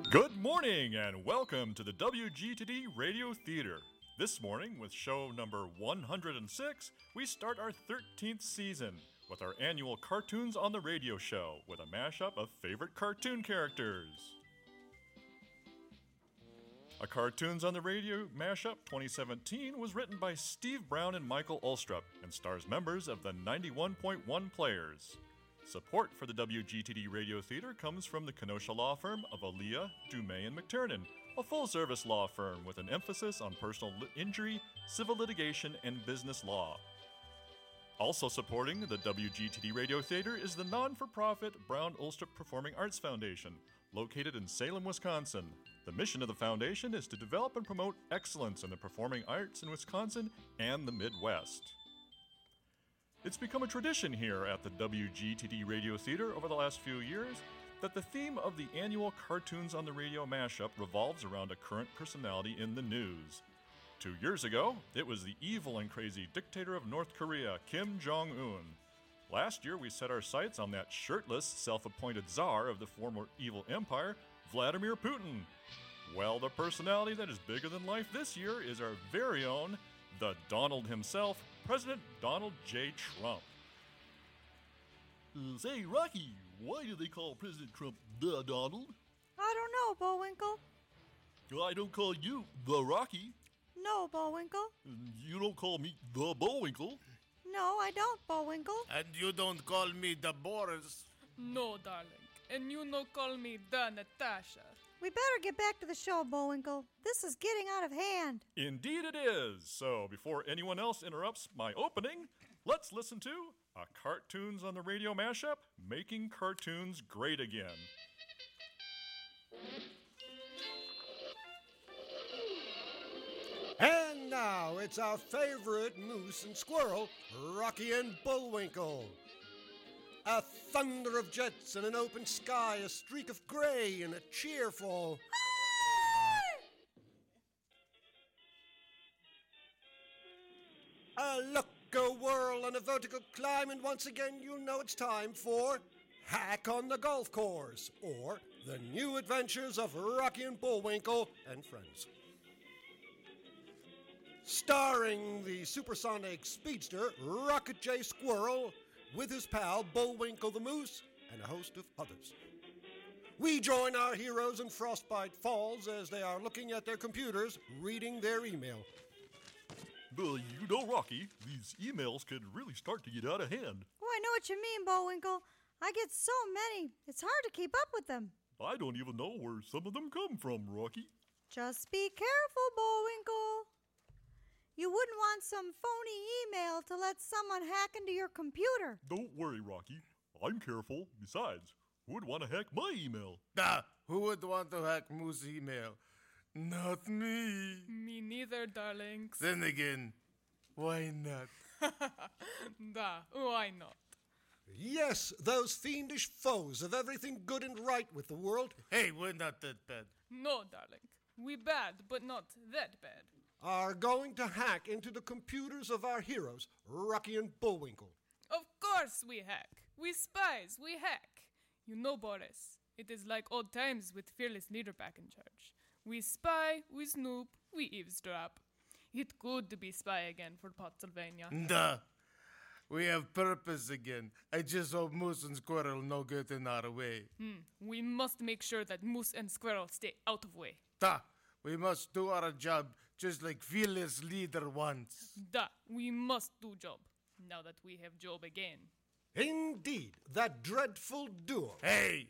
Good morning and welcome to the WGTD Radio Theater. This morning, with show number 106, we start our 13th season with our annual Cartoons on the Radio show with a mashup of favorite cartoon characters. A Cartoons on the Radio mashup 2017 was written by Steve Brown and Michael Ulstrup and stars members of the 91.1 Players. Support for the WGTD Radio Theater comes from the Kenosha law firm of Aaliyah, Dumais, and McTernan, a full-service law firm with an emphasis on personal injury, civil litigation, and business law. Also supporting the WGTD Radio Theater is the non-for-profit Brown Ulstrup Performing Arts Foundation, located in Salem, Wisconsin. The mission of the foundation is to develop and promote excellence in the performing arts in Wisconsin and the Midwest. It's become a tradition here at the WGTD Radio Theater over the last few years that the theme of the annual Cartoons on the Radio mashup revolves around a current personality in the news. 2 years ago, it was the evil and crazy dictator of North Korea, Kim Jong-un. Last year, we set our sights on that shirtless, self-appointed czar of the former evil empire, Vladimir Putin. Well, the personality that is bigger than life this year is our very own, the Donald himself, President Donald J. Trump. Say, Rocky, why do they call President Trump the Donald? I don't know, Bullwinkle. I don't call you the Rocky. No, Bullwinkle. You don't call me the Bullwinkle. No, I don't, Bullwinkle. And you don't call me the Boris. No, darling. And you no call me the Natasha. We better get back to the show, Bullwinkle. This is getting out of hand. Indeed it is. So before anyone else interrupts my opening, let's listen to a Cartoons on the Radio mashup, Making Cartoons Great Again. And now it's our favorite moose and squirrel, Rocky and Bullwinkle. A thunder of jets and an open sky, a streak of gray and a cheerful... A look, a whirl, and a vertical climb, and once again you'll know it's time for Hack on the Golf Course, or The New Adventures of Rocky and Bullwinkle and Friends. Starring the supersonic speedster, Rocket J. Squirrel, with his pal Bullwinkle the Moose, and a host of others. We join our heroes in Frostbite Falls as they are looking at their computers, reading their email. Well, you know, Rocky, these emails can really start to get out of hand. Oh, I know what you mean, Bullwinkle. I get so many, it's hard to keep up with them. I don't even know where some of them come from, Rocky. Just be careful, Bullwinkle. You wouldn't want some phony email to let someone hack into your computer. Don't worry, Rocky. I'm careful. Besides, who would want to hack my email? Who would want to hack Moose's email? Not me. Me neither, darlings. Then again, why not? Why not? Yes, those fiendish foes of everything good and right with the world Hey, we're not that bad. No, darling. We bad, but not that bad. are going to hack into the computers of our heroes, Rocky and Bullwinkle. Of course we hack. We spies, we hack. You know, Boris, it is like old times with fearless leader back in charge. We spy, we snoop, we eavesdrop. It's good to be spy again for Pennsylvania. We have purpose again. I just hope Moose and Squirrel no get in our way. We must make sure that Moose and Squirrel stay out of way. We must do our job just like fearless leader wants. We must do job. Now that we have job again. Indeed, that dreadful duo. Hey!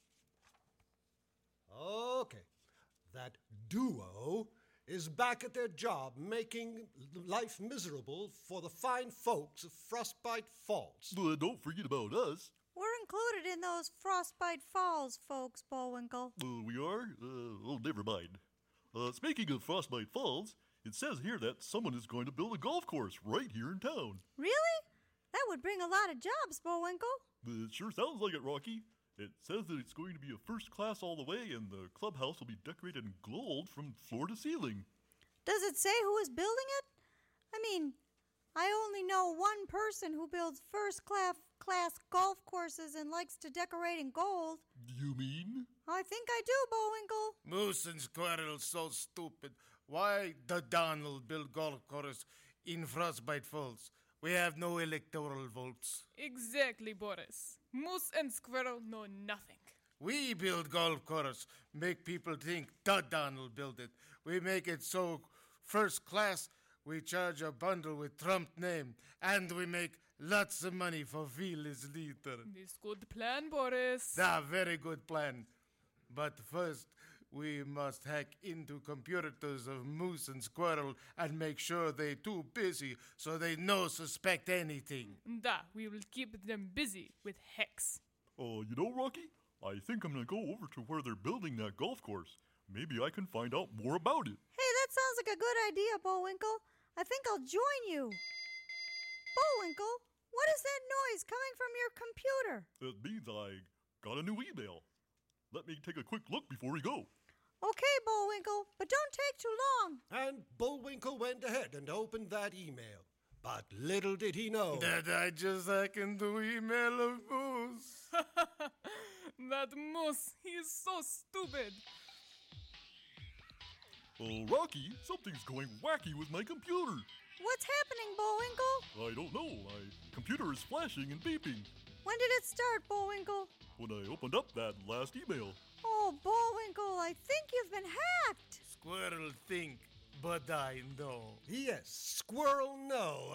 Okay, that duo is back at their job making life miserable for the fine folks of Frostbite Falls. Don't forget about us. We're included in those Frostbite Falls, folks, Bullwinkle. We are? Never mind. Speaking of Frostbite Falls, it says here that someone is going to build a golf course right here in town. Really? That would bring a lot of jobs, Bullwinkle. It sure sounds like it, Rocky. It says that it's going to be a first class all the way, and the clubhouse will be decorated in gold from floor to ceiling. Does it say who is building it? I mean, I only know one person who builds first-class first-class golf courses and likes to decorate in gold. You mean? I think I do, Bullwinkle. Moose and Squirrel so stupid. Why the Donald build golf course in Frostbite Falls? We have no electoral votes. Exactly, Boris. Moose and Squirrel know nothing. We build golf course, make people think the Donald built it. We make it so first class, we charge a bundle with Trump name, and we make lots of money for Phyllis leader. This good plan, Boris. Very good plan. But first, we must hack into computers of Moose and Squirrel and make sure they too busy so they no suspect anything. We will keep them busy with hacks. You know, Rocky, I think I'm gonna go over to where they're building that golf course. Maybe I can find out more about it. Hey, that sounds like a good idea, Bullwinkle. I think I'll join you. Bullwinkle, what is that noise coming from your computer? That means I got a new email. Let me take a quick look before we go. Okay, Bullwinkle, but don't take too long. And Bullwinkle went ahead and opened that email. But little did he know That I just hack into email of Moose. That Moose, he is so stupid. Rocky, something's going wacky with my computer. What's happening, Bullwinkle? I don't know. My computer is flashing and beeping. When did it start, Bullwinkle? When I opened up that last email. Oh, Bullwinkle, I think you've been hacked. Squirrel think, but I know. Yes, Squirrel no.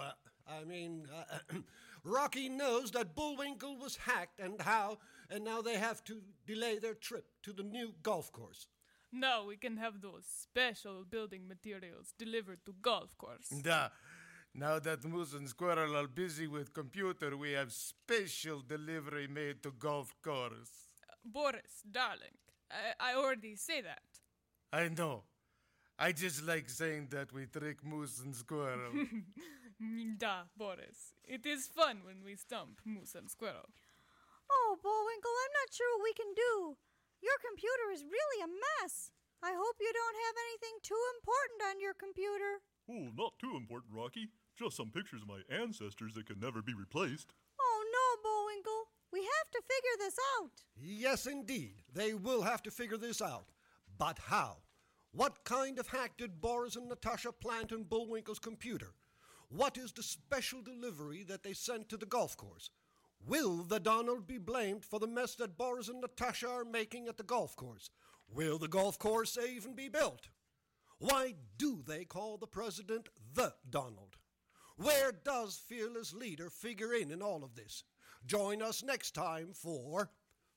Rocky knows that Bullwinkle was hacked and now they have to delay their trip to the new golf course. Now we can have those special building materials delivered to golf course. Now that Moose and Squirrel are busy with computer, we have special delivery made to golf course. Boris, darling, I already say that. I know. I just like saying that we trick Moose and Squirrel. Boris. It is fun when we stump Moose and Squirrel. Oh, Bullwinkle, I'm not sure what we can do. Your computer is really a mess. I hope you don't have anything too important on your computer. Oh, not too important, Rocky. Just some pictures of my ancestors that can never be replaced. Oh, no, Bullwinkle. We have to figure this out. Yes, indeed. They will have to figure this out. But how? What kind of hack did Boris and Natasha plant in Bullwinkle's computer? What is the special delivery that they sent to the golf course? Will the Donald be blamed for the mess that Boris and Natasha are making at the golf course? Will the golf course even be built? Why do they call the president the Donald? Where does Fearless Leader figure in all of this? Join us next time for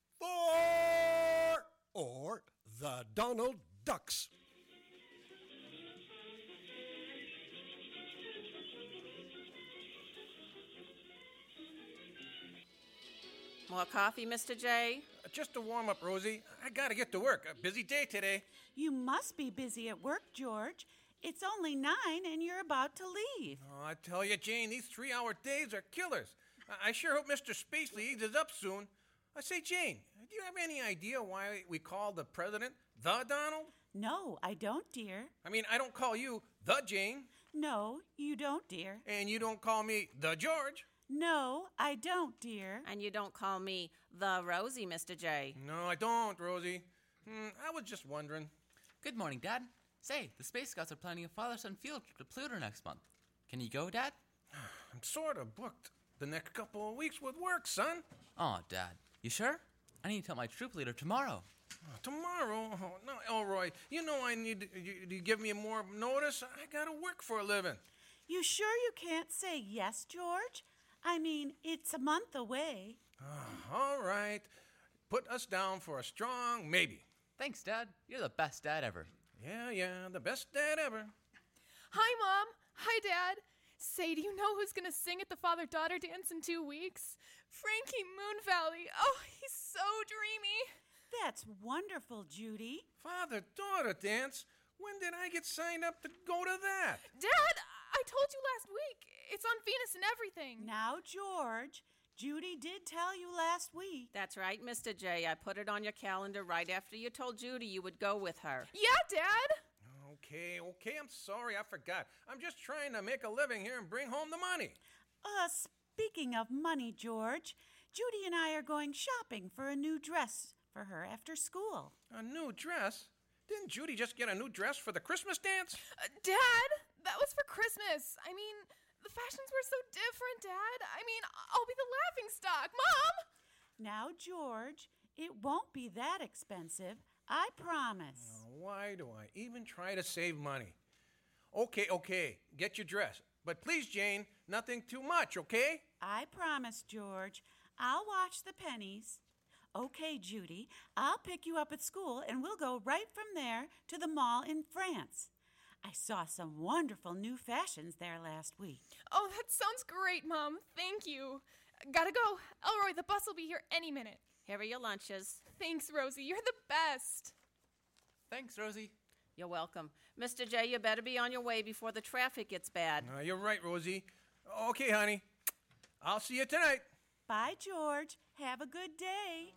or the Donald Ducks. More coffee, Mr. J? Just a warm-up, Rosie. I gotta get to work. A busy day today. You must be busy at work, George. It's only 9 and you're about to leave. Oh, I tell you, Jane, these 3-hour days are killers. I sure hope Mr. Spacely eases up soon. I say, Jane, do you have any idea why we call the president the Donald? No, I don't, dear. I mean, I don't call you the Jane. No, you don't, dear. And you don't call me the George. No, I don't, dear. And you don't call me the Rosie, Mr. J. No, I don't, Rosie. I was just wondering. Good morning, Dad. Say, the Space Scouts are planning a father-son field trip to Pluto next month. Can you go, Dad? I'm sort of booked the next couple of weeks with work, son. Aw, Dad. You sure? I need to tell my troop leader tomorrow. Tomorrow? Oh, no, Elroy. You know I need you to give me more notice. I gotta work for a living. You sure you can't say yes, George? I mean, it's a month away. All right. Put us down for a strong maybe. Thanks, Dad. You're the best dad ever. Yeah, the best dad ever. Hi, Mom. Hi, Dad. Say, do you know who's going to sing at the father-daughter dance in 2 weeks? Frankie Moon Valley. Oh, he's so dreamy. That's wonderful, Judy. Father-daughter dance? When did I get signed up to go to that? Dad, I told you last week. It's on Venus and everything. Now, George, Judy did tell you last week. That's right, Mr. J. I put it on your calendar right after you told Judy you would go with her. Yeah, Dad. Okay, I'm sorry, I forgot. I'm just trying to make a living here and bring home the money. Speaking of money, George, Judy and I are going shopping for a new dress for her after school. A new dress? Didn't Judy just get a new dress for the Christmas dance? Dad, that was for Christmas. I mean, the fashions were so different, Dad. I mean, I'll be the laughing stock. Mom! Now, George, it won't be that expensive. I promise. Why do I even try to save money? Okay, get your dress. But please, Jane, nothing too much, okay? I promise, George. I'll watch the pennies. Okay, Judy, I'll pick you up at school and we'll go right from there to the mall in France. I saw some wonderful new fashions there last week. Oh, that sounds great, Mom. Thank you. Gotta go. Elroy, the bus will be here any minute. Here are your lunches. Thanks, Rosie. You're the best. Thanks, Rosie. You're welcome. Mr. J, you better be on your way before the traffic gets bad. You're right, Rosie. Okay, honey. I'll see you tonight. Bye, George. Have a good day.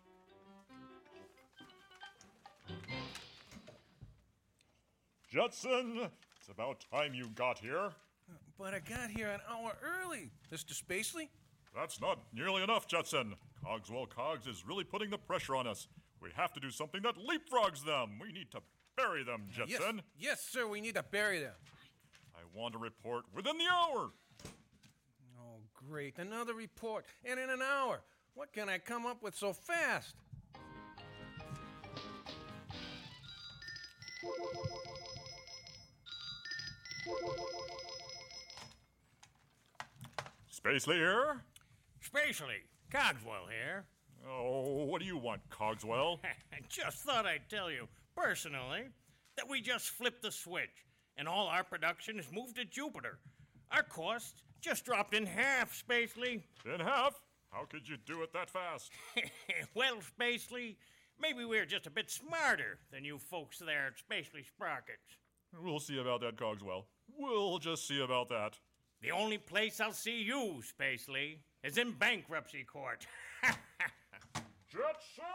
Judson, it's about time you got here. But I got here an hour early, Mr. Spacely. That's not nearly enough, Judson. Cogswell Cogs is really putting the pressure on us. We have to do something that leapfrogs them. We need to bury them, Judson. Yes, sir, we need to bury them. I want a report within the hour. Oh, great. Another report. And in an hour. What can I come up with so fast? Spacely here? Spacely, Cogswell here. Oh, what do you want, Cogswell? I just thought I'd tell you, personally, that we just flipped the switch, and all our production is moved to Jupiter. Our costs just dropped in half, Spacely. In half? How could you do it that fast? Well, Spacely, maybe we're just a bit smarter than you folks there at Spacely Sprockets. We'll see about that, Cogswell. We'll just see about that. The only place I'll see you, Spacely, is in bankruptcy court. Jetson!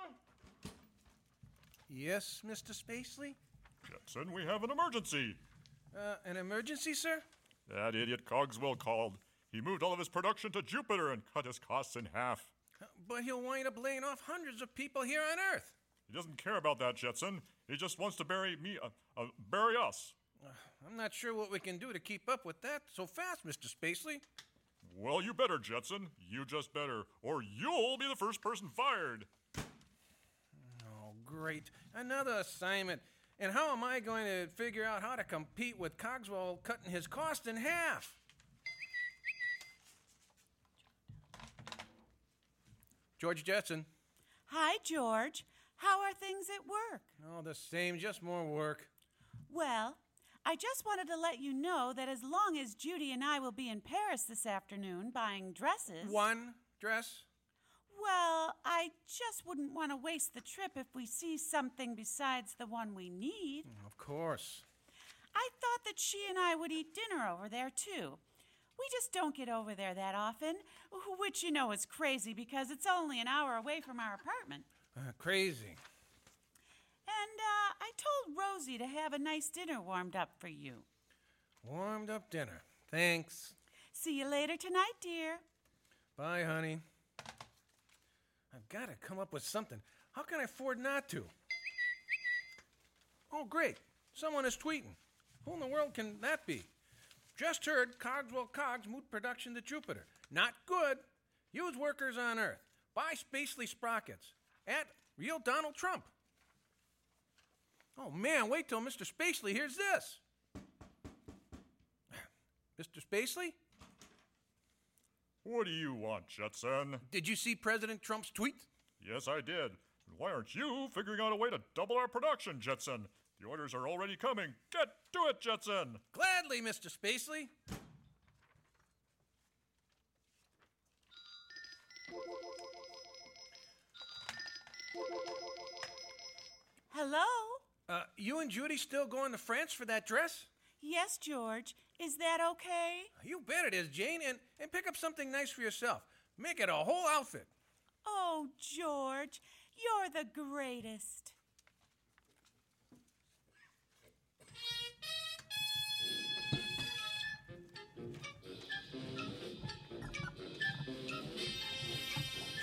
Yes, Mr. Spacely? Jetson, we have an emergency. An emergency, sir? That idiot Cogswell called. He moved all of his production to Jupiter and cut his costs in half. But he'll wind up laying off hundreds of people here on Earth. He doesn't care about that, Jetson. He just wants to bury us. I'm not sure what we can do to keep up with that so fast, Mr. Spacely. Well, you better, Jetson. You just better, or you'll be the first person fired. Oh, great. Another assignment. And how am I going to figure out how to compete with Cogswell cutting his cost in half? George Jetson. Hi, George. How are things at work? Oh, the same, just more work. Well, I just wanted to let you know that as long as Judy and I will be in Paris this afternoon buying dresses... One dress? Well, I just wouldn't want to waste the trip if we see something besides the one we need. Of course. I thought that she and I would eat dinner over there, too. We just don't get over there that often, which you know is crazy because it's only an hour away from our apartment. Crazy. And I told Rosie to have a nice dinner warmed up for you. Warmed up dinner. Thanks. See you later tonight, dear. Bye, honey. I've got to come up with something. How can I afford not to? Oh, great. Someone is tweeting. Who in the world can that be? Just heard Cogswell Cogs moved production to Jupiter. Not good. Use workers on Earth. Buy Spacely Sprockets. At Real Donald Trump. Oh, man, wait till Mr. Spacely hears this. Mr. Spacely? What do you want, Jetson? Did you see President Trump's tweet? Yes, I did. Why aren't you figuring out a way to double our production, Jetson? The orders are already coming. Get to it, Jetson! Gladly, Mr. Spacely. Hello? You and Judy still going to France for that dress? Yes, George. Is that okay? You bet it is, Jane. And pick up something nice for yourself. Make it a whole outfit. Oh, George, you're the greatest.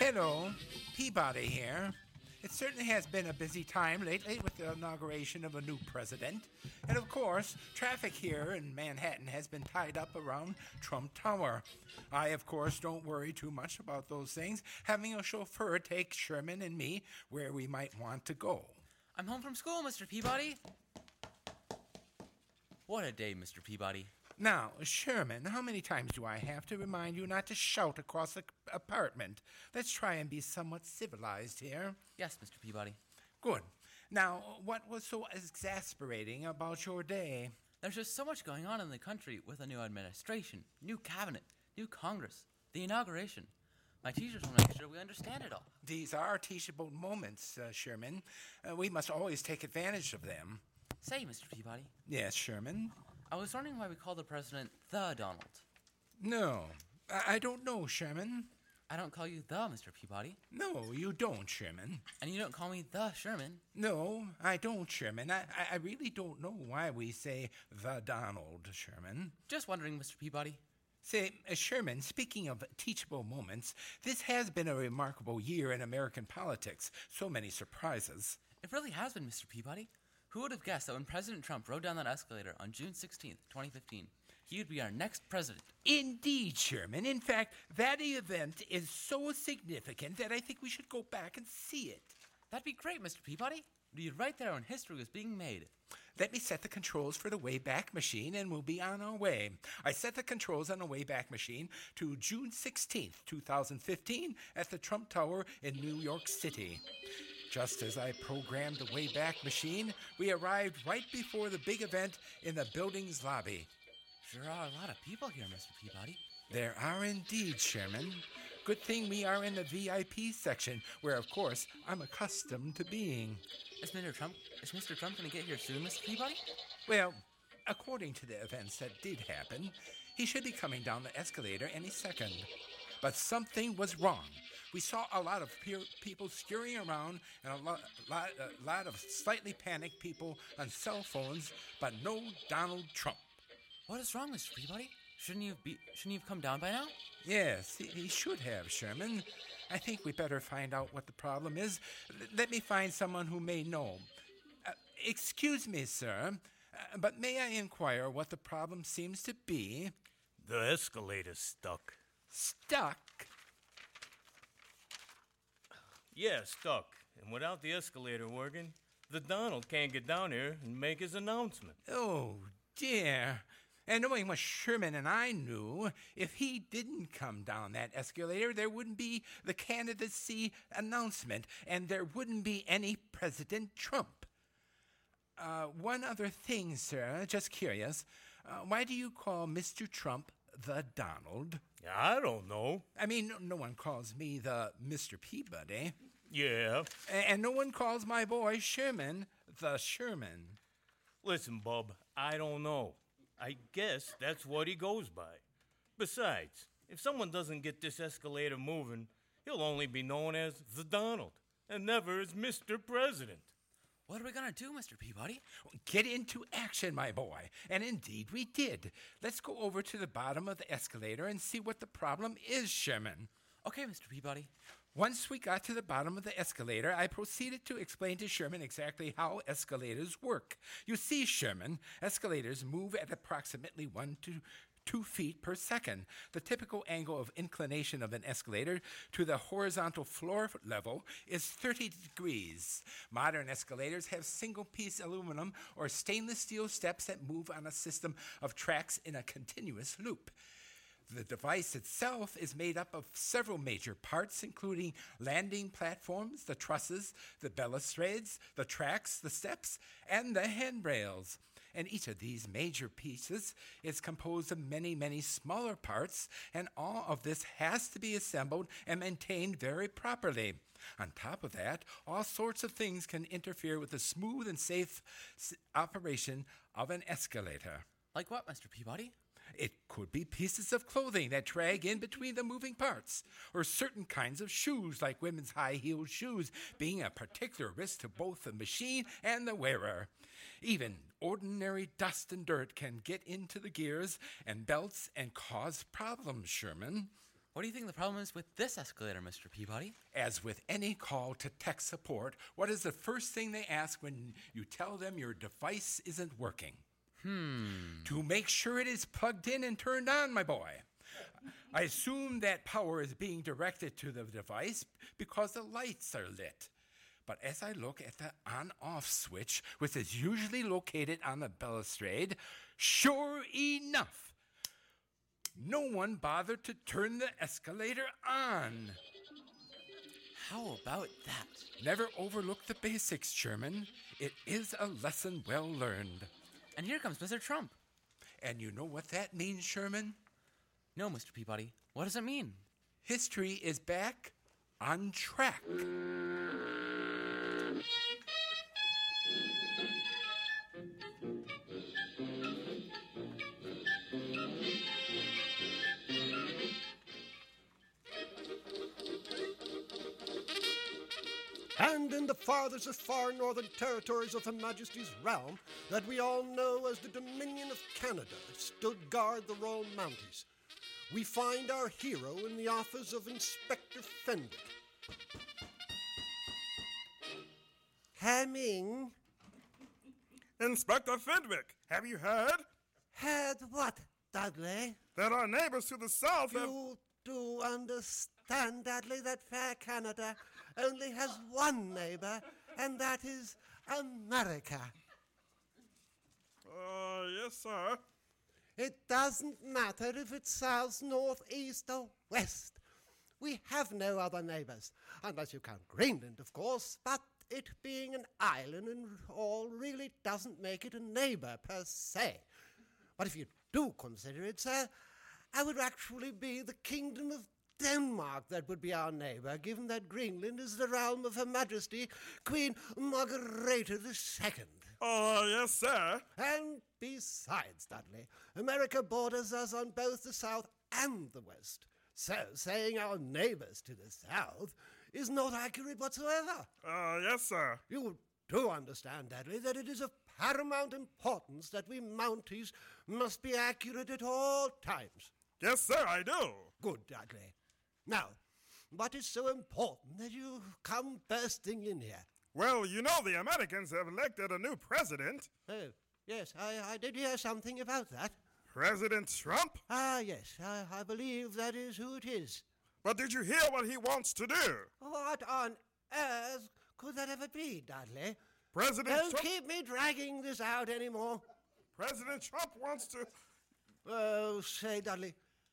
Hello, Peabody here. It certainly has been a busy time lately with the inauguration of a new president. And of course, traffic here in Manhattan has been tied up around Trump Tower. I, of course, don't worry too much about those things, having a chauffeur take Sherman and me where we might want to go. I'm home from school, Mr. Peabody. What a day, Mr. Peabody. Now, Sherman, how many times do I have to remind you not to shout across the apartment? Let's try and be somewhat civilized here. Yes, Mr. Peabody. Good. Now, what was so exasperating about your day? There's just so much going on in the country with a new administration, new cabinet, new Congress, the inauguration. My teachers will make sure we understand it all. These are teachable moments, Sherman. We must always take advantage of them. Say, Mr. Peabody. Yes, Sherman? I was wondering why we call the president the Donald. No, I don't know, Sherman. I don't call you the Mr. Peabody. No, you don't, Sherman. And you don't call me the Sherman. No, I don't, Sherman. I really don't know why we say the Donald, Sherman. Just wondering, Mr. Peabody. Say, Sherman, speaking of teachable moments, this has been a remarkable year in American politics. So many surprises. It really has been, Mr. Peabody. Who would have guessed that when President Trump rode down that escalator on June 16th, 2015, he would be our next president? Indeed, Sherman. In fact, that event is so significant that I think we should go back and see it. That'd be great, Mr. Peabody. We'd be right there when history was being made. Let me set the controls for the Wayback Machine and we'll be on our way. I set the controls on the Wayback Machine to June 16th, 2015 at the Trump Tower in New York City. Just as I programmed the Wayback Machine, we arrived right before the big event in the building's lobby. Sure are a lot of people here, Mr. Peabody. There are indeed, Sherman. Good thing we are in the VIP section, where, of course, I'm accustomed to being. Is Mr. Trump going to get here soon, Mr. Peabody? Well, according to the events that did happen, he should be coming down the escalator any second. But something was wrong. We saw a lot of people scurrying around and a lot of slightly panicked people on cell phones, but no Donald Trump. What is wrong, Mr. Peabody? Shouldn't you have come down by now? Yes, he should have, Sherman. I think we better find out what the problem is. Let me find someone who may know. Excuse me, sir, but may I inquire what the problem seems to be? The escalator's stuck. Stuck? Yeah, stuck. And without the escalator working, the Donald can't get down here and make his announcement. Oh, dear. And knowing what Sherman and I knew, if he didn't come down that escalator, there wouldn't be the candidacy announcement, and there wouldn't be any President Trump. One other thing, sir, just curious. Why do you call Mr. Trump the Donald? I don't know. I mean, no one calls me the Mr. Peabody. Yeah. And no one calls my boy Sherman the Sherman. Listen, Bub, I don't know. I guess that's what he goes by. Besides, if someone doesn't get this escalator moving, he'll only be known as the Donald, and never as Mr. President. What are we going to do, Mr. Peabody? Get into action, my boy. And indeed we did. Let's go over to the bottom of the escalator and see what the problem is, Sherman. Okay, Mr. Peabody. Once we got to the bottom of the escalator, I proceeded to explain to Sherman exactly how escalators work. You see, Sherman, escalators move at approximately 1 to 2 feet per second. The typical angle of inclination of an escalator to the horizontal floor level is 30 degrees. Modern escalators have single-piece aluminum or stainless steel steps that move on a system of tracks in a continuous loop. The device itself is made up of several major parts, including landing platforms, the trusses, the balustrades, the tracks, the steps, and the handrails. And each of these major pieces is composed of many, many smaller parts, and all of this has to be assembled and maintained very properly. On top of that, all sorts of things can interfere with the smooth and safe operation of an escalator. Like what, Mr. Peabody? It could be pieces of clothing that drag in between the moving parts, or certain kinds of shoes, like women's high-heeled shoes, being a particular risk to both the machine and the wearer. Even ordinary dust and dirt can get into the gears and belts and cause problems, Sherman. What do you think the problem is with this escalator, Mr. Peabody? As with any call to tech support, what is the first thing they ask when you tell them your device isn't working? To make sure it is plugged in and turned on, my boy. I assume that power is being directed to the device because the lights are lit. But as I look at the on-off switch, which is usually located on the balustrade, sure enough, no one bothered to turn the escalator on. How about that? Never overlook the basics, Sherman. It is a lesson well learned. And here comes Mr. Trump. And you know what that means, Sherman? No, Mr. Peabody. What does it mean? History is back on track. And in the farthest of far northern territories of Her Majesty's realm, that we all know as the Dominion of Canada, stood guard the Royal Mounties, we find our hero in the office of Inspector Fenwick. Coming. Inspector Fenwick, have you heard? Heard what, Dudley? That our neighbors to the south have... You do understand, Dudley, that fair Canada only has one neighbor, and that is America. Yes, sir. It doesn't matter if it's south, north, east, or west. We have no other neighbors, unless you count Greenland, of course, but it being an island and all really doesn't make it a neighbor per se. But if you do consider it, sir, I would actually be the Kingdom of Denmark that would be our neighbor, given that Greenland is the realm of Her Majesty Queen Margareta II. Yes, sir. And besides, Dudley, America borders us on both the south and the west. So saying our neighbors to the south is not accurate whatsoever. Yes, sir. You do understand, Dudley, that it is of paramount importance that we Mounties must be accurate at all times. Yes, sir, I do. Good, Dudley. Now, what is so important that you come bursting in here? Well, you know the Americans have elected a new president. Oh, yes, I did hear something about that. President Trump? Ah, yes, I believe that is who it is. But did you hear what he wants to do? What on earth could that ever be, Dudley? President Don't Trump... keep me dragging this out anymore. President Trump wants to... Oh, say, Dudley,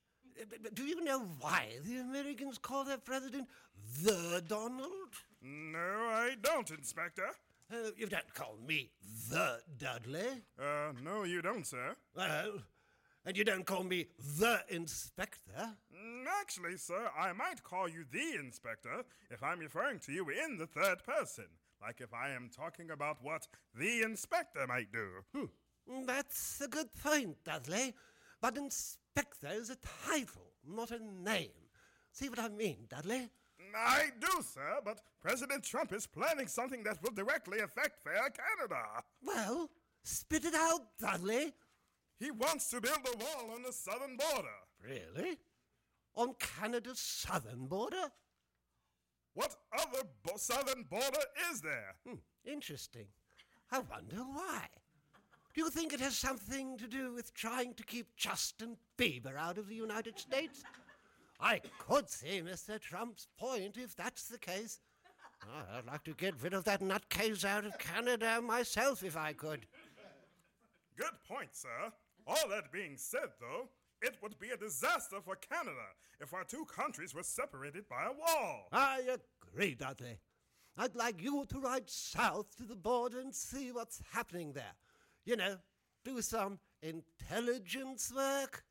do you know why the Americans call their president the Donald? No, I don't, Inspector. You don't call me the Dudley. No, you don't, sir. Well, and you don't call me the Inspector. Actually, sir, I might call you the Inspector if I'm referring to you in the third person. Like if I am talking about what the Inspector might do. That's a good point, Dudley. But Inspector is a title, not a name. See what I mean, Dudley? I do, sir, but President Trump is planning something that will directly affect fair Canada. Well, spit it out, Dudley. He wants to build a wall on the southern border. Really? On Canada's southern border? What other southern border is there? Interesting. I wonder why. Do you think it has something to do with trying to keep Justin Bieber out of the United States? I could see Mr. Trump's point if that's the case. I'd like to get rid of that nutcase out of Canada myself if I could. Good point, sir. All that being said, though, it would be a disaster for Canada if our two countries were separated by a wall. I agree, Dudley. I'd like you to ride south to the border and see what's happening there. You know, do some intelligence work.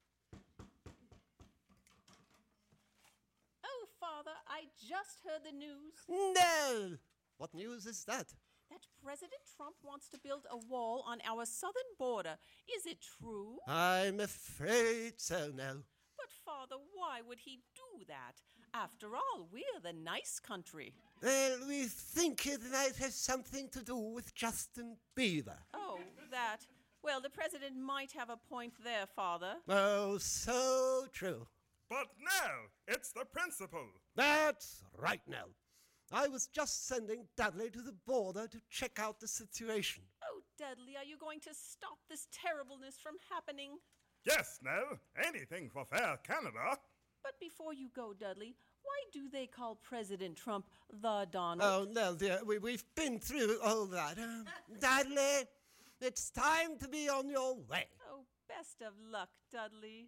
Oh, Father, I just heard the news. No! What news is that? That President Trump wants to build a wall on our southern border. Is it true? I'm afraid so, no. But, Father, why would he do that? After all, we're the nice country. Well, we think it might have something to do with Justin Bieber. Oh, that. Well, the president might have a point there, Father. Oh, so true. But Nell, it's the principal. That's right, Nell. I was just sending Dudley to the border to check out the situation. Oh, Dudley, are you going to stop this terribleness from happening? Yes, Nell. Anything for fair Canada. But before you go, Dudley, why do they call President Trump the Donald? Oh, Nell, dear, we've been through all that. Dudley, it's time to be on your way. Oh, best of luck, Dudley.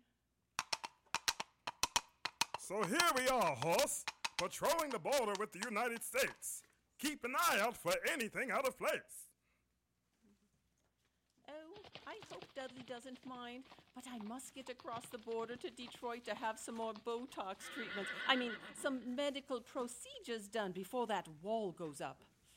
So here we are, Horse, patrolling the border with the United States. Keep an eye out for anything out of place. Oh, I hope Dudley doesn't mind, but I must get across the border to Detroit to have some more Botox treatments. I mean, some medical procedures done before that wall goes up.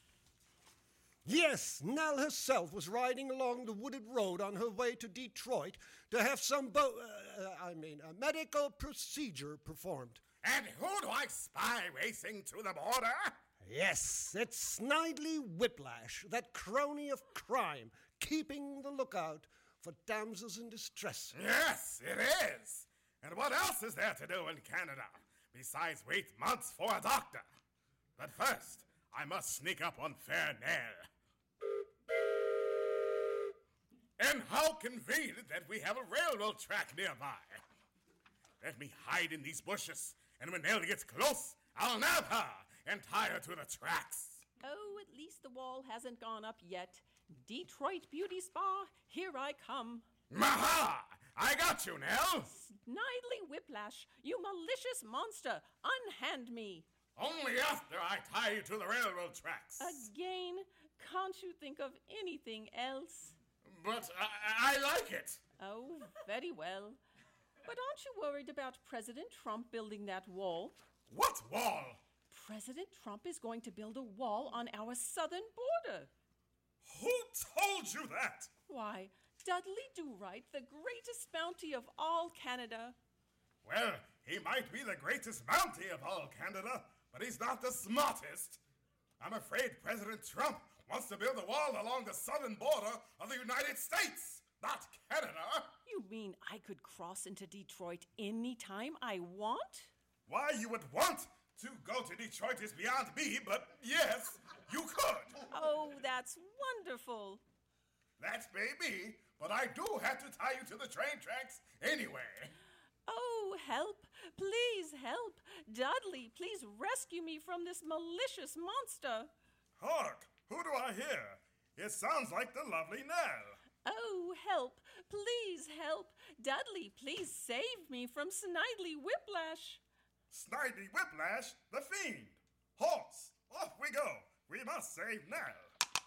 Yes, Nell herself was riding along the wooded road on her way to Detroit to have some a medical procedure performed. And who do I spy racing to the border? Yes, it's Snidely Whiplash, that crony of crime, keeping the lookout for damsels in distress. Yes, it is. And what else is there to do in Canada besides wait months for a doctor? But first, I must sneak up on Fair Nell. And how convenient that we have a railroad track nearby. Let me hide in these bushes, and when Nell gets close, I'll nab her and tie her to the tracks. Oh, at least the wall hasn't gone up yet. Detroit Beauty Spa, here I come. Maha! I got you, Nell. Snidely Whiplash, you malicious monster, unhand me. Only after I tie you to the railroad tracks. Again? Can't you think of anything else? But I like it. Oh, very well. But aren't you worried about President Trump building that wall? What wall? President Trump is going to build a wall on our southern border. Who told you that? Why, Dudley Do-Right, the greatest bounty of all Canada. Well, he might be the greatest bounty of all Canada, but he's not the smartest. I'm afraid President Trump wants to build a wall along the southern border of the United States, not Canada. You mean I could cross into Detroit any time I want? Why you would want to go to Detroit is beyond me, but yes, you could. Oh, that's wonderful. That may be, but I do have to tie you to the train tracks anyway. Oh, help. Please help. Dudley, please rescue me from this malicious monster. Hark, who do I hear? It sounds like the lovely Nell. Oh, help. Please help. Dudley, please save me from Snidely Whiplash. Snidely Whiplash, the fiend. Horse, off we go. We must save Nell.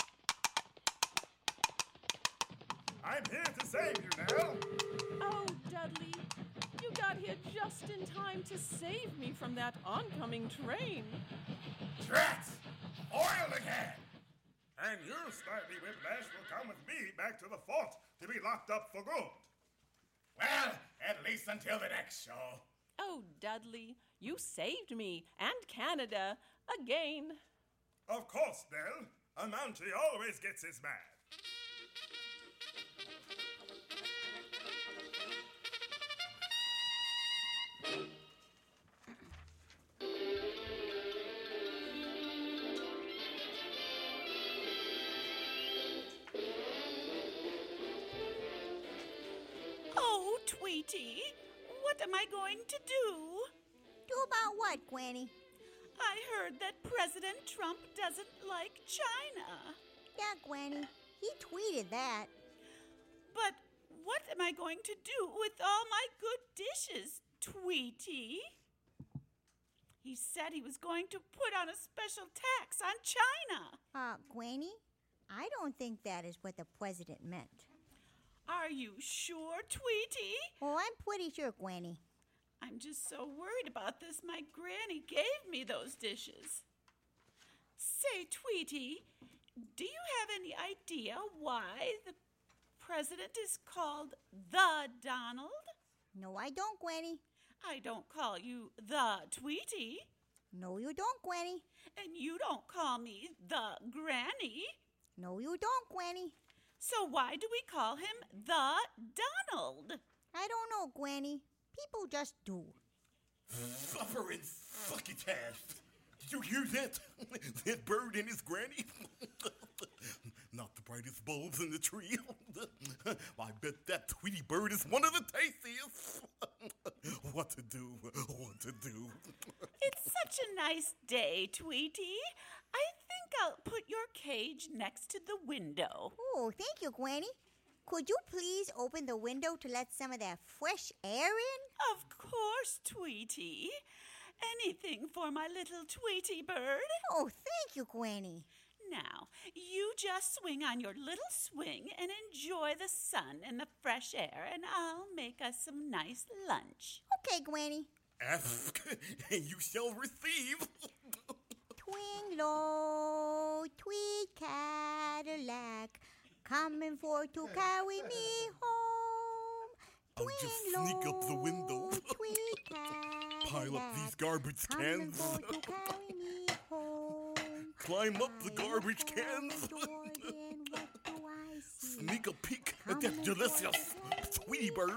I'm here to save you, Nell. Oh, Dudley, you got here just in time to save me from that oncoming train. Drat! Oil again! And you, Snidely Whiplash, will come with me back to the fort to be locked up for good. Well, at least until the next show. Oh, Dudley, you saved me and Canada again. Of course, Nell. A Mountie always gets his man. Oh, Tweety, what am I going to do? Do about what, Granny? I heard that President Trump doesn't like China. Yeah, Granny. He tweeted that. But what am I going to do with all my good dishes, Tweety? He said he was going to put on a special tax on China. Granny, I don't think that is what the president meant. Are you sure, Tweety? Oh, I'm pretty sure, Granny. I'm just so worried about this. My granny gave me those dishes. Say, Tweety, do you have any idea why the president is called the Donald? No, I don't, Granny. I don't call you the Tweety. No, you don't, Granny. And you don't call me the Granny. No, you don't, Granny. So why do we call him the Donald? I don't know, Granny. People just do. Suffering succotash. Did you hear that? That bird and his granny? Not the brightest bulbs in the tree. I bet that Tweety bird is one of the tastiest. What to do? What to do? It's such a nice day, Tweety. I think I'll put your cage next to the window. Oh, thank you, Granny. Could you please open the window to let some of that fresh air in? Of course, Tweety. Anything for my little Tweety bird. Oh, thank you, Granny. Now, you just swing on your little swing and enjoy the sun and the fresh air, and I'll make us some nice lunch. Okay, Granny. Ask, and you shall receive. Twing low, tweet Cadillac, coming for to carry me home. I'll just sneak up the window. Tweet Cadillac, pile up these garbage coming cans. for to carry me home. Climb up the garbage cans. Jordan, what do I see? Sneak a peek at that delicious Tweety bird.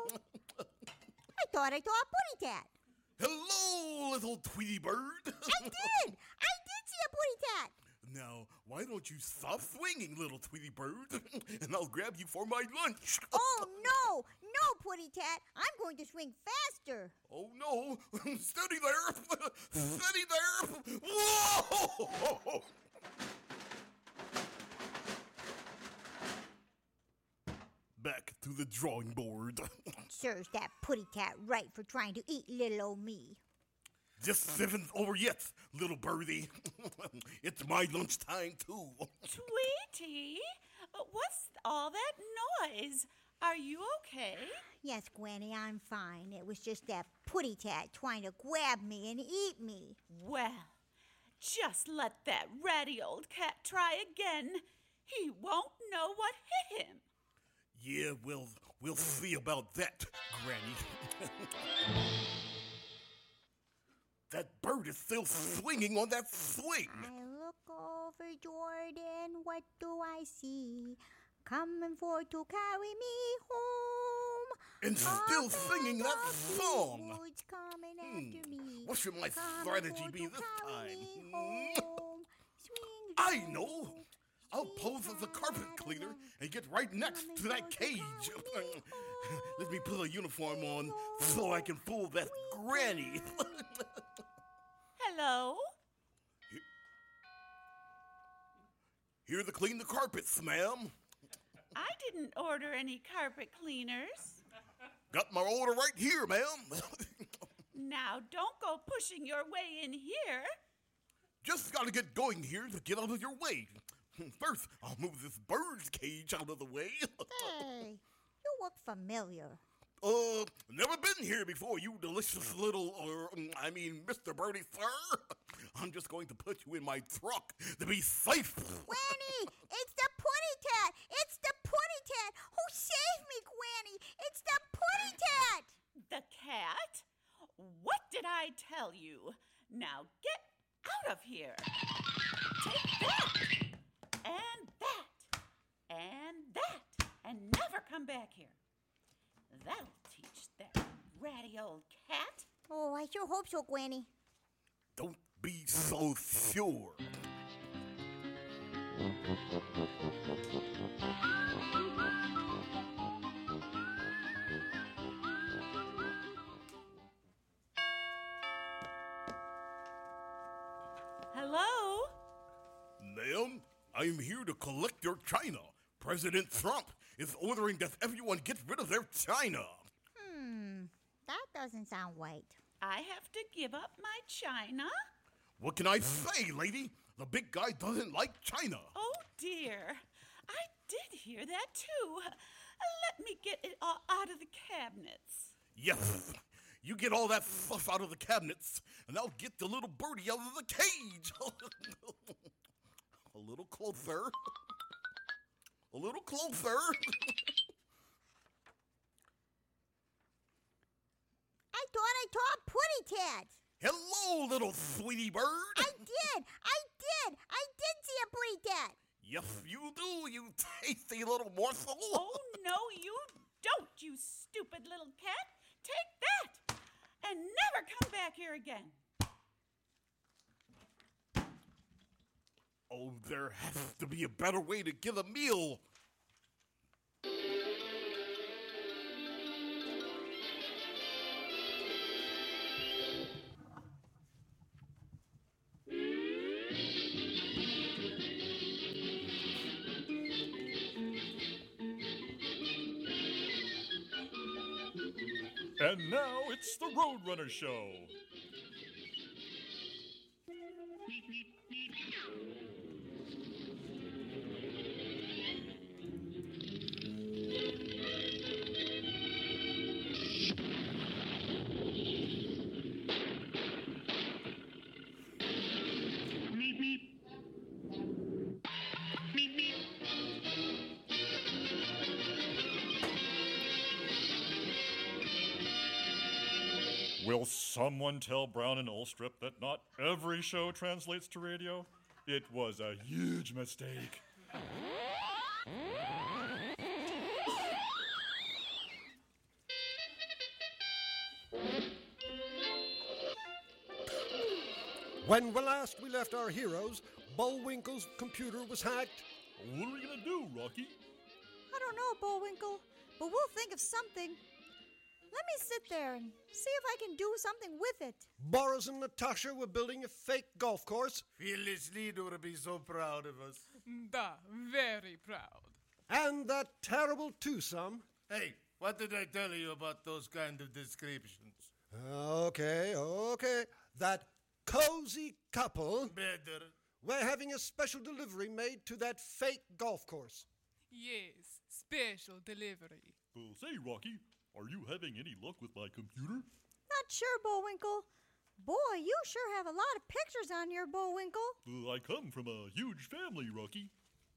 I thought I saw a putty tat. Hello, little Tweety bird. I did see a putty tat. Now, why don't you stop swinging, little Tweety bird, and I'll grab you for my lunch. Oh, no, putty tat. I'm going to swing faster. Oh, no. Steady there. Steady there. Whoa! Back to the drawing board. Serves that putty tat right for trying to eat little old me. This isn't over yet, little birdie. It's my lunchtime, too. Tweety, what's all that noise? Are you okay? Yes, Granny, I'm fine. It was just that putty tat trying to grab me and eat me. Well, just let that ratty old cat try again. He won't know what hit him. Yeah, we'll see about that, Granny. That bird is still swinging on that swing. I look over Jordan, what do I see? Coming for to carry me home. And still singing that song. Woods coming after me. What should my strategy be this time? Swing I know. I'll pose as a carpet cleaner and get right next to that cage. Let me put a uniform on so I can fool that granny. Hello? Here to clean the carpets, ma'am. I didn't order any carpet cleaners. Got my order right here, ma'am. Now, don't go pushing your way in here. Just gotta get going here to get out of your way. First, I'll move this bird's cage out of the way. Hey, you look familiar. Never been here before, you delicious little, Mr. Birdie, sir. I'm just going to put you in my truck to be safe. Granny, it's the putty tat. It's the putty tat. Who saved me, Granny? It's the putty tat. The cat? What did I tell you? Now get out of here. Take that, and that, and that, and never come back here. That'll teach that ratty old cat. Oh, I sure hope so, Granny. Don't be so sure. Hello? Ma'am, I'm here to collect your china. President Trump is ordering that everyone get rid of their china. That doesn't sound right. I have to give up my china? What can I say, lady? The big guy doesn't like china. Oh, dear. I did hear that, too. Let me get it all out of the cabinets. Yes, you get all that stuff out of the cabinets, and I'll get the little birdie out of the cage. A little closer. A little closer. I thought I saw a putty tat. Hello, little sweetie bird. I did see a putty tat. Yes, you do, you tasty little morsel. Oh, no, you don't, you stupid little cat. Take that. and never come back here again. Oh, there has to be a better way to get a meal. And now it's the Roadrunner Show. Will someone tell Brown and Ulstrup that not every show translates to radio? It was a huge mistake. When last we left our heroes, Bullwinkle's computer was hacked. What are we gonna do, Rocky? I don't know, Bullwinkle, but we'll think of something. Let me sit there and see if I can do something with it. Boris and Natasha were building a fake golf course. Phyllis Leader would be so proud of us. Da, very proud. And that terrible twosome. Hey, what did I tell you about those kind of descriptions? Okay. That cozy couple. Better. We're having a special delivery made to that fake golf course. Yes, special delivery. Say, Rocky, are you having any luck with my computer? Not sure, Bullwinkle. Boy, you sure have a lot of pictures on your Bullwinkle. I come from a huge family, Rocky.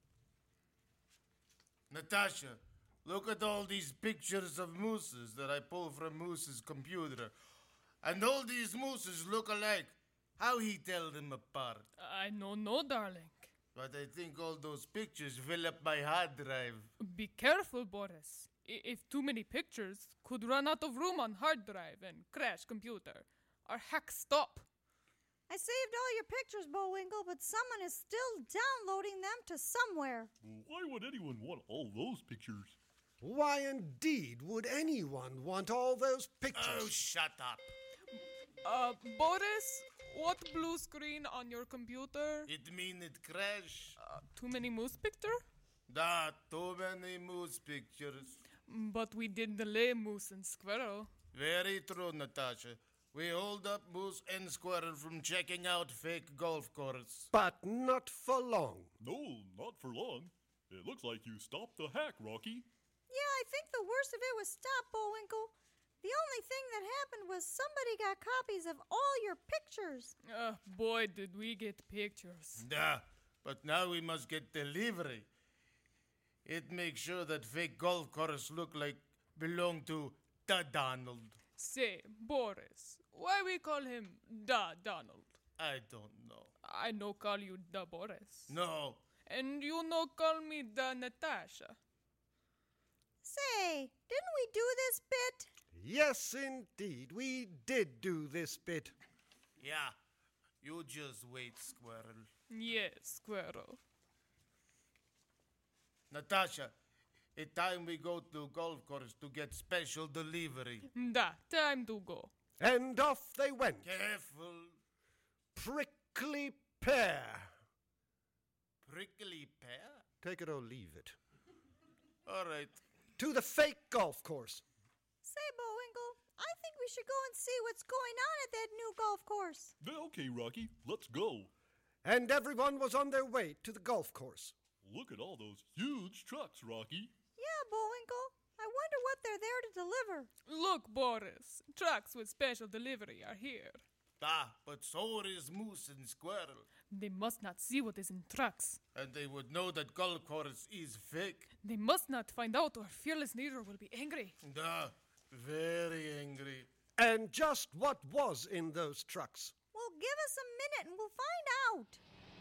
Natasha, look at all these pictures of mooses that I pull from Moose's computer. And all these mooses look alike. How he tell them apart? I don't know, darling. But I think all those pictures fill up my hard drive. Be careful, Boris. If too many pictures, could run out of room on hard drive and crash computer. Or hack stop. I saved all your pictures, Bullwinkle, but someone is still downloading them to somewhere. Why would anyone want all those pictures? Why indeed would anyone want all those pictures? Oh, shut up. Boris, what blue screen on your computer? It mean it crash. Too many moose picture? Da, too many moose pictures. But we did delay moose and squirrel. Very true, Natasha. We hold up moose and squirrel from checking out fake golf course. But not for long. No, not for long. It looks like you stopped the hack, Rocky. Yeah, I think the worst of it was stopped, Bullwinkle. The only thing that happened was somebody got copies of all your pictures. Boy, did we get pictures. Da, but now we must get delivery. It makes sure that fake golf course look like belong to Da Donald. Say, Boris, why we call him Da Donald? I don't know. I no call you Da Boris. No. And you no call me Da Natasha. Say, didn't we do this bit? Yes, indeed, we did do this bit. Yeah, you just wait, squirrel. Yes, squirrel. Natasha, it's time we go to golf course to get special delivery. Da, time to go. And off they went. Careful. Prickly pear. Prickly pear? Take it or leave it. All right. To the fake golf course. Say, Bullwinkle, I think we should go and see what's going on at that new golf course. Okay, Rocky, let's go. And everyone was on their way to the golf course. Look at all those huge trucks, Rocky. Yeah, Bullwinkle. I wonder what they're there to deliver. Look, Boris, trucks with special delivery are here. Ah, but so is moose and squirrel. They must not see what is in trucks. And they would know that golf course is fake. They must not find out or fearless leader will be angry. Da, very angry. And just what was in those trucks? Well, give us a minute and we'll find out.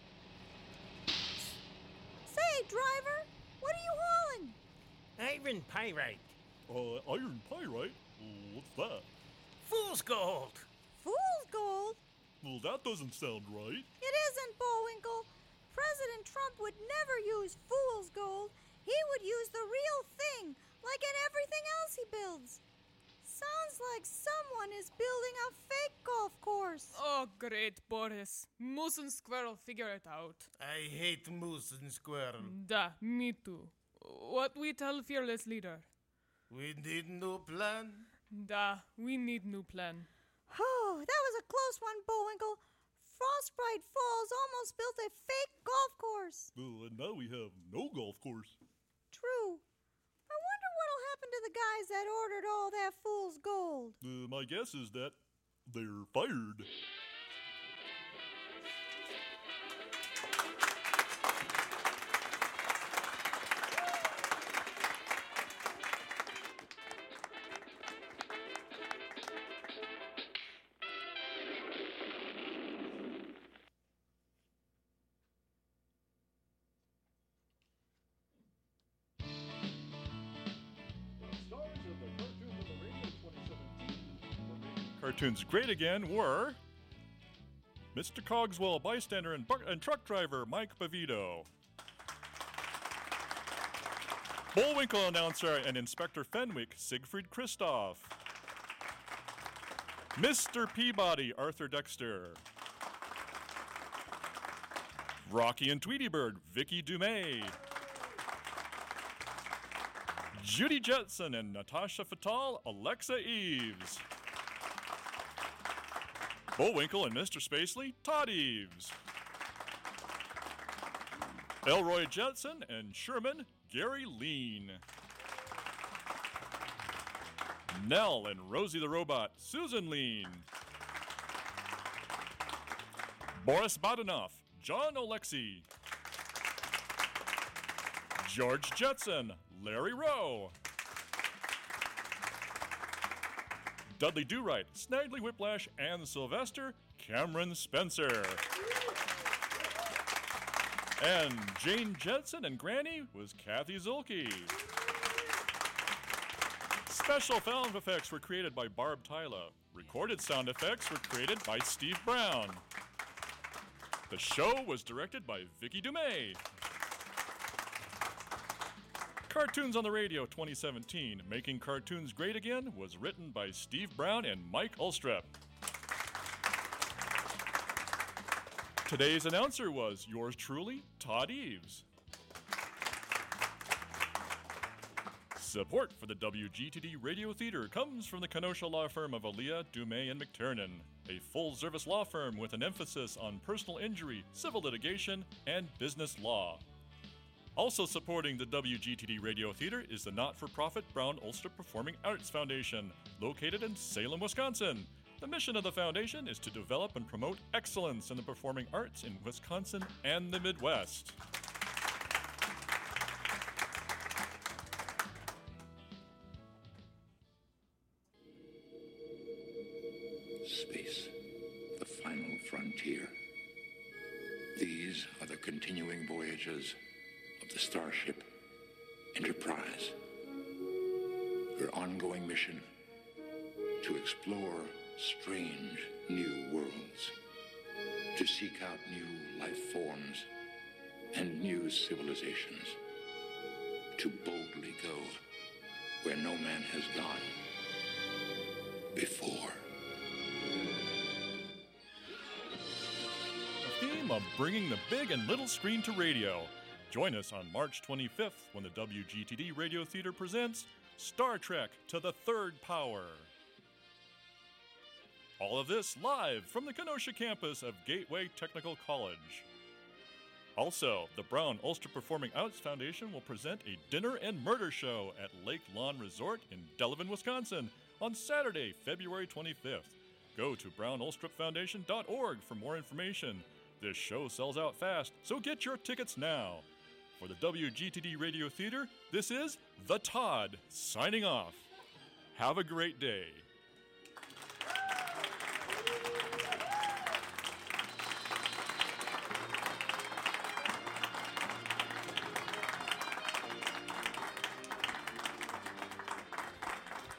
Say, driver, what are you hauling? Iron pyrite. Iron pyrite? What's that? Fool's gold. Fool's gold? Well, that doesn't sound right. It isn't, Bullwinkle. President Trump would never use fool's gold. He would use the real thing, like in everything else he builds. Sounds like someone is building a fake golf course. Oh, great, Boris. Moose and Squirrel figure it out. I hate moose and squirrel. Da, me too. What we tell Fearless Leader? We need new plan. Da, we need new plan. Oh, that was a close one, Bullwinkle. Frostbite Falls almost built a fake golf course. And now we have no golf course. True. I wonder what'll happen to the guys that ordered all that fool's gold. My guess is that they're fired. Cartoons great again were Mr. Cogswell, bystander and truck driver Mike Bavito, Bullwinkle announcer and Inspector Fenwick Siegfried Christoph, Mr. Peabody Arthur Dexter, Rocky and Tweety Bird Vicky Dumais, Judy Jetson and Natasha Fatal Alexa Eves, Bullwinkle and Mr. Spacely, Todd Eves, Elroy Jetson and Sherman, Gary Lean, Nell and Rosie the Robot, Susan Lean, Boris Badenoff, John Alexi, George Jetson, Larry Rowe, Dudley Do-Right, Snidely Whiplash, and Sylvester, Cameron Spencer. And Jane Jetson and Granny was Kathy Zulke. Special sound effects were created by Barb Tyler. Recorded sound effects were created by Steve Brown. The show was directed by Vicky Dumais. Cartoons on the Radio 2017, Making Cartoons Great Again, was written by Steve Brown and Mike Ulstrup. Today's announcer was yours truly, Todd Eves. Support for the WGTD Radio Theater comes from the Kenosha law firm of Aaliyah, Dumais, and McTernan, a full-service law firm with an emphasis on personal injury, civil litigation, and business law. Also supporting the WGTD Radio Theater is the not-for-profit Brown Ulster Performing Arts Foundation, located in Salem, Wisconsin. The mission of the foundation is to develop and promote excellence in the performing arts in Wisconsin and the Midwest. Space, the final frontier. These are the continuing voyages of the starship Enterprise. Her ongoing mission to explore strange new worlds, to seek out new life forms and new civilizations, to boldly go where no man has gone before. The theme of bringing the big and little screen to radio. Join us on March 25th when the WGTD Radio Theater presents Star Trek to the Third Power. All of this live from the Kenosha campus of Gateway Technical College. Also, the Brown Ulster Performing Arts Foundation will present a dinner and murder show at Lake Lawn Resort in Delavan, Wisconsin on Saturday, February 25th. Go to brownulstrupfoundation.org for more information. This show sells out fast, so get your tickets now. For the WGTD Radio Theater, this is The Todd, signing off. Have a great day.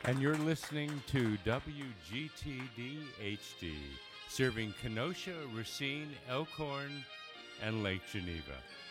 And you're listening to WGTD HD, serving Kenosha, Racine, Elkhorn, and Lake Geneva.